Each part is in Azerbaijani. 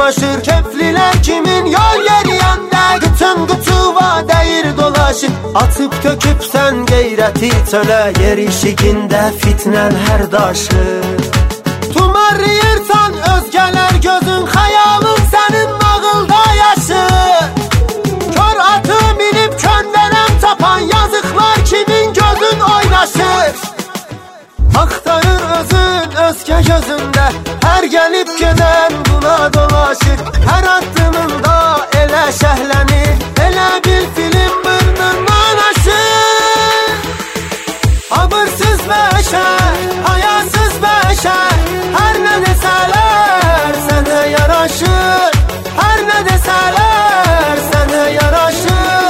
dolaşır. Kefliler kimin yol yeriyəndə qıtın qıtıva dəyir dolaşır. Atıb töküb sən qeyrəti çölə, yer işigində fitnən hər daşır. Tumarlayırsan özgələr gözün, xəyalın sənin nağılda yaşır. Kör atı minib köndələm tapan yazıqlar kimin gözün oynaşır. Axtarır özün özgə gözündə, hər gəlib gedən buna dolaşır. Hər addımında elə şəhlənir, elə bir film burnundan aşır. Abırsız bəşər, hayasız bəşər, hər nə desələr sənə yaraşır. Hər nə desələr sənə yaraşır.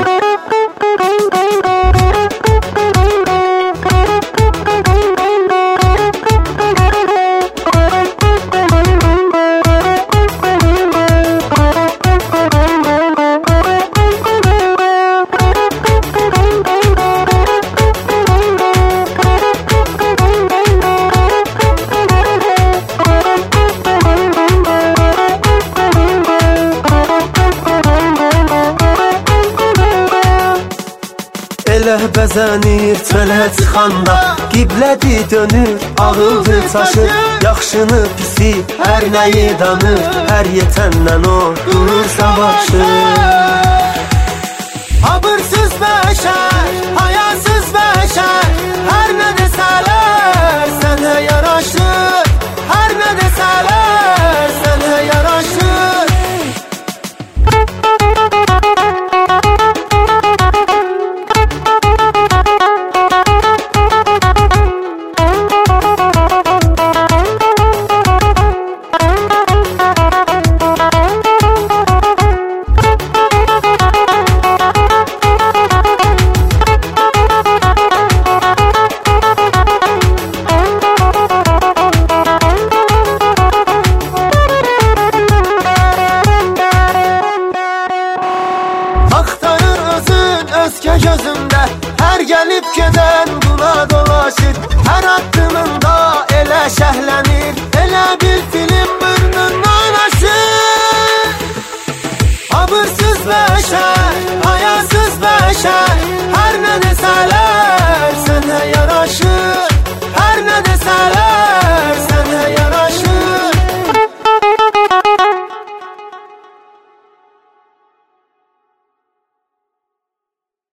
Elə bəzənir çölə çıxanda, qiblədi dönür, ağıldır çaşır. Yaxşını pisi, hər nəyi danır, hər yetəndən o durur savaşır. Abırsız bəşər, hayasız bəşər, hər nə desələr sənə yaraşır. Hər nə desələr sənə yaraşır. Özgə gözündə hər gəlib gedən buna dolaşır. Hər addımında elə şəhlənir, elə bir film burnundan aşır. Abırsız bəşər, hayasız bəşər, hər nə desələr